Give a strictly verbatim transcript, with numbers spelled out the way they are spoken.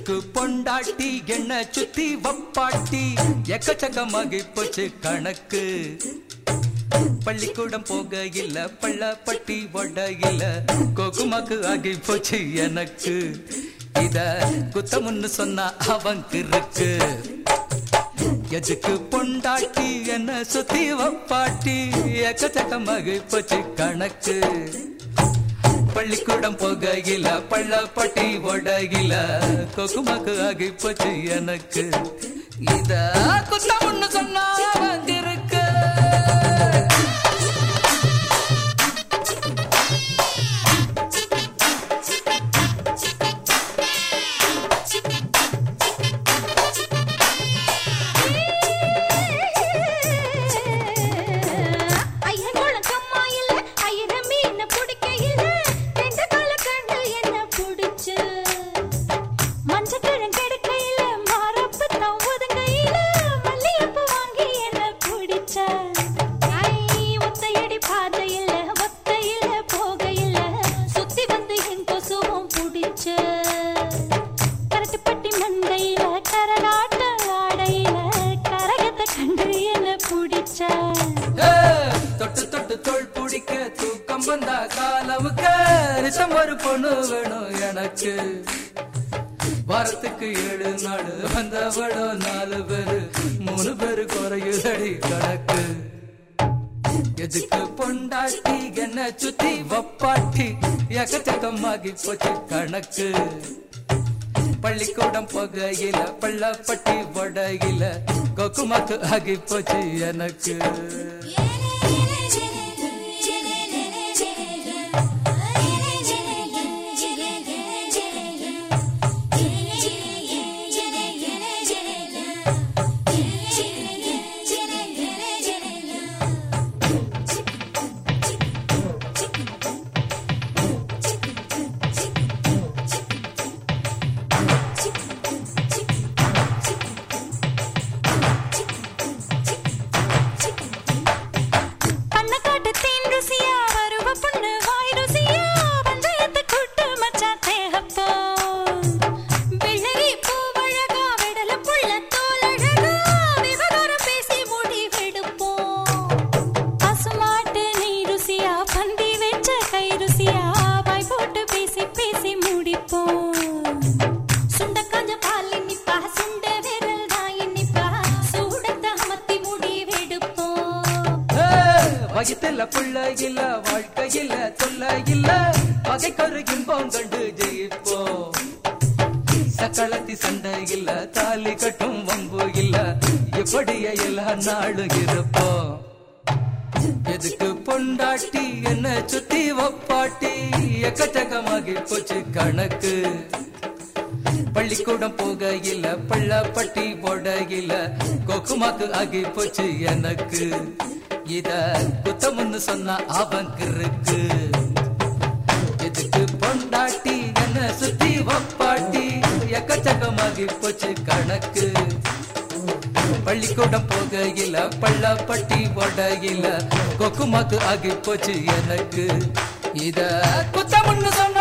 எதுக்கு பொண்டாட்டி என்ன சுத்தி வப்பாட்டி எக்கச்சக்கமாகி போச்சு கணக்கு. பள்ளிக்கூடம் போக இல்ல பள்ளப்பட்டி ஒட இல்ல கோகுமாக்கு ஆகி போச்சு எனக்கு. இத குத்தமுன்னு சொன்னா அவங்கு இருக்கு. எதுக்கு பொண்டாட்டி என்ன சுத்தி வப்பாட்டி எக்கச்சக்கமாகி போச்சு கணக்கு. பள்ளிக்கூடம் போகையில பள்ளப்பட்டி ஒடகில கொக்குமாக்கு ஆகி போச்சு எனக்கு. இத குத்தமுன்னு சொன்னா வந்திருக்கு. தொட்டு தொட்டு தோள் பிடிக்க தூக்கம் வந்தா காலவுக்கு ரிசம் ஒரு பொண்ணு வேணும் எனக்கு. வாரத்துக்கு ஏழு நாடு வந்தவளோ நாலு பேரு மூணு பேரு குறையுதடி கணக்கு. எதுக்கு பொண்டாட்டி என்ன சுத்தி வப்பாட்டி எக்கச்சக்கமாகி போச்சு கணக்கு. பள்ளிக்கூடம் போகையில பள்ளப்பட்டி ஒடகில கொக்குமாக்கு ஆகி போச்சு எனக்கு. வயிற்றுல புள்ள இல்ல வாழ்க்கையில சொல்ல இல்ல பகைக்கொரு இன்பம் கண்டு ஜெயிப்போம். சக்களத்தி சண்டை இல்ல தாலி கட்டும் வம்பு இல்ல எப்படிய எல்லா நாளும் இருப்போம். எதுக்கு பொண்டாட்டி என்ன சுத்தி வப்பாட்டி எக்கச்சக்கமாகி போச்சு கணக்கு. பள்ளிக்கூடம் போகையில பள்ளப்பட்டி ஒடகில கொக்குமாக்கு ஆகி போச்சு எனக்கு. இத குத்தமுன்னு சொன்னா அவங்கு இருக்கு. எதுக்கு பொண்டாட்டி என்ன சுத்தி வப்பாட்டி எக்கச்சக்கமாகி போச்சு கணக்கு. பள்ளிக்கூடம் போகையில பள்ளப்பட்டி ஒடகில கொக்குமாக்கு ஆகி போச்சு எனக்கு. இத குத்தமுன்னு சொன்ன